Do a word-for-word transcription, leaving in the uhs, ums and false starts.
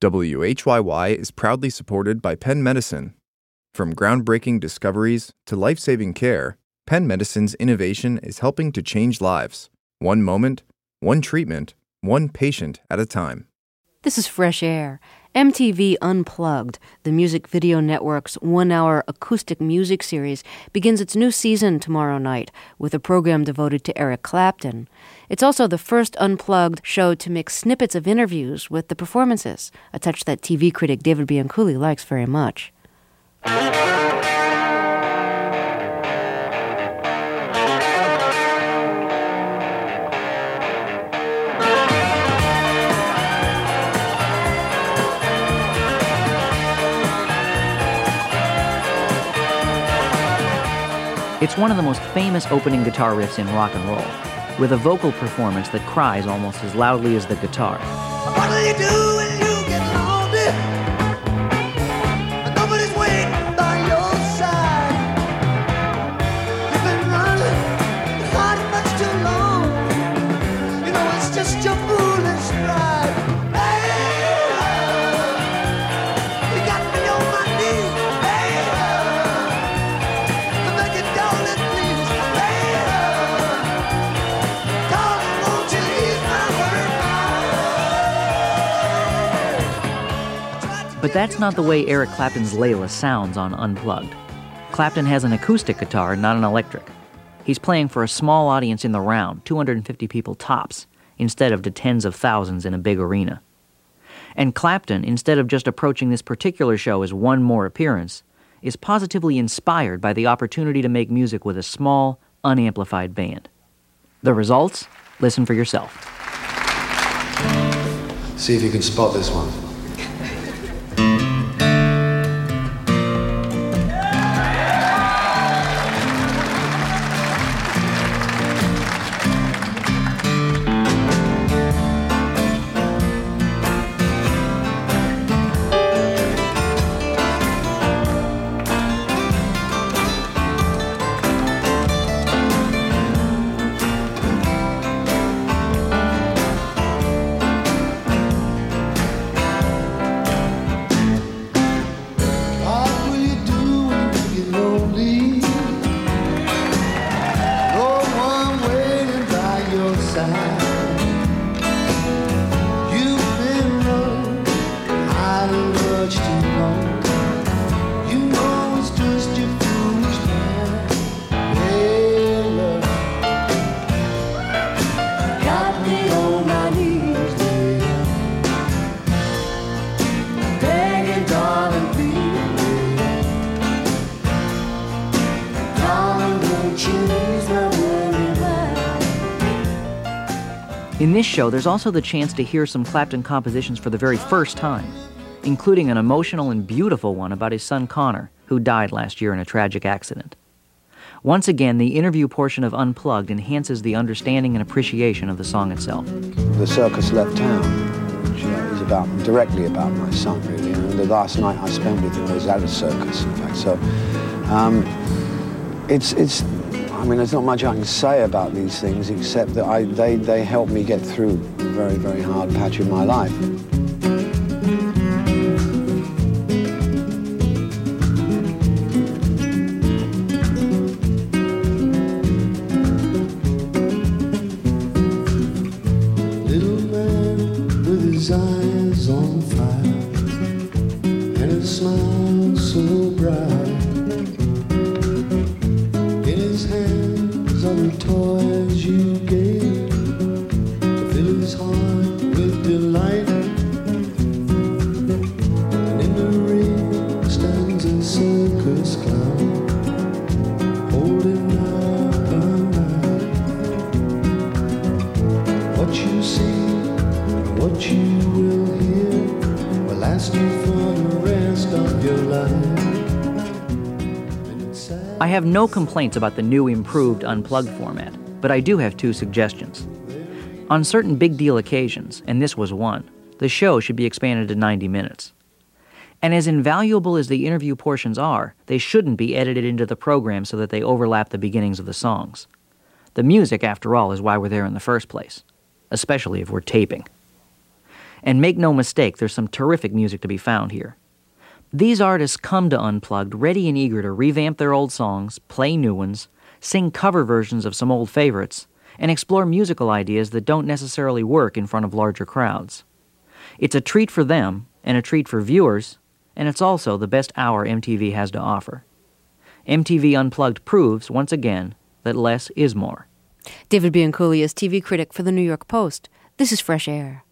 W H Y Y is proudly supported by Penn Medicine. From groundbreaking discoveries to life-saving care, Penn Medicine's innovation is helping to change lives, one moment, one treatment, one patient at a time. This is Fresh Air. M T V Unplugged, the Music Video Network's one-hour acoustic music series, begins its new season tomorrow night with a program devoted to Eric Clapton. It's also the first Unplugged show to mix snippets of interviews with the performances, a touch that T V critic David Bianculli likes very much. It's one of the most famous opening guitar riffs in rock and roll, with a vocal performance that cries almost as loudly as the guitar. What do you do when you get lonely? And nobody's waiting by your side. You've been running hard much too long. You know it's just your foolish pride. Hey, love, you got me on my knees. Hey, love, I beg you, darling, please. Hey, love, darling, won't you ease my hurt? But that's not the way Eric Clapton's Layla sounds on Unplugged. Clapton has an acoustic guitar, not an electric. He's playing for a small audience in the round, two hundred fifty people tops, instead of to tens of thousands in a big arena. And Clapton, instead of just approaching this particular show as one more appearance, is positively inspired by the opportunity to make music with a small, unamplified band. The results? Listen for yourself. See if you can spot this one. What will you do when you get lonely? No one waiting by your side. You've been running hard much too long. You know it's just your foolish pride. Hey, love, got me on my knees, baby. Begging, darling, please. Darling, won't you ease my worried mind? In this show, there's also the chance to hear some Clapton compositions for the very first time, including an emotional and beautiful one about his son Connor, who died last year in a tragic accident. Once again, the interview portion of Unplugged enhances the understanding and appreciation of the song itself. The circus left town, which uh, is about directly about my son, really. You know, the last night I spent with him was at a circus, in fact. So, um, it's it's. I mean, there's not much I can say about these things except that I they they help me get through a very very hard patch of my life. Little man with his eyes on fire and a smile so bright. In his hands are the toys you gave to fill his heart with delight. And in the ring stands a circus clown holding up a knife. What you see, what you will hear, will last you for the rest of your life. And it's sad. I have no complaints about the new improved Unplugged format, but I do have two suggestions. On certain big deal occasions, and this was one, the show should be expanded to ninety minutes. And as invaluable as the interview portions are, they shouldn't be edited into the program so that they overlap the beginnings of the songs. The music, after all, is why we're there in the first place, especially if we're taping. And make no mistake, there's some terrific music to be found here. These artists come to Unplugged ready and eager to revamp their old songs, play new ones, sing cover versions of some old favorites, and explore musical ideas that don't necessarily work in front of larger crowds. It's a treat for them, and a treat for viewers, and it's also the best hour M T V has to offer. M T V Unplugged proves, once again, that less is more. David Bianculli is T V critic for The New York Post. This is Fresh Air.